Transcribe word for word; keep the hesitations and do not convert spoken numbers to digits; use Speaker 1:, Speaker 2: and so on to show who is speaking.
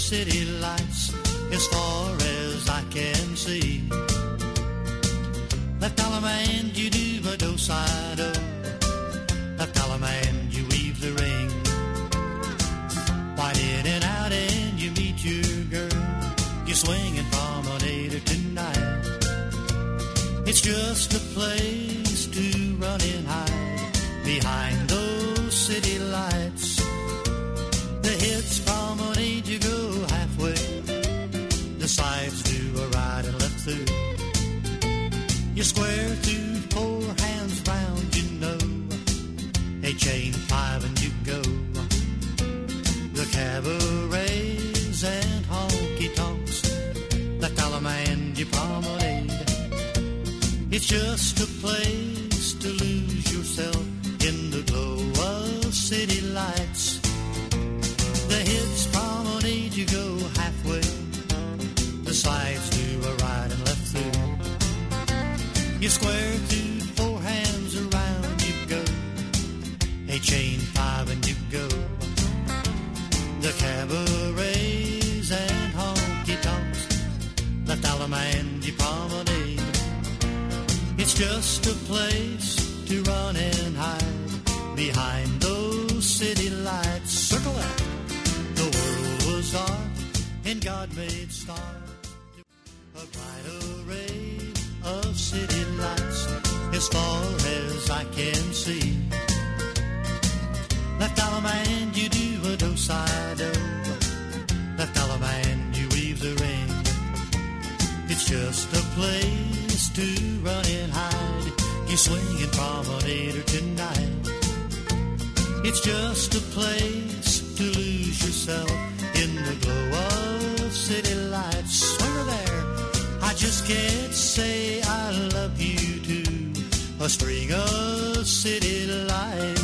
Speaker 1: city lights as far as I can see. Left column and you do a do-side-o. Left column and you weave the ring. White in and out and you meet your girl. You swing and promenade her tonight. It's just a place to run and hide behind those city lights. The hits promenade, you go halfway. The sides do a right and left through. You square through four hands round, you know. A chain five and you go. The cabarets and honky-tonks, the column and you promenade. It's just a place to lose yourself in the glow of city lights. The hits promenade, you go halfway. The sides do a right and left through. You square through four hands around, you go. A chain five and you go. The cabarets and honky-tonks, left column and you promenade. It's just a place to run and hide behind those city lights. Circle that. The world was dark and God made stars. A bright array of city lights as far as I can see. Left column and you do a do-side-o. Left column and you weave the ring. It's just a place to run and hide. You swing and promenade her tonight. It's just a place to lose yourself in the glow of city lights. Swing her there. I just can't say I love you to a string of city lights.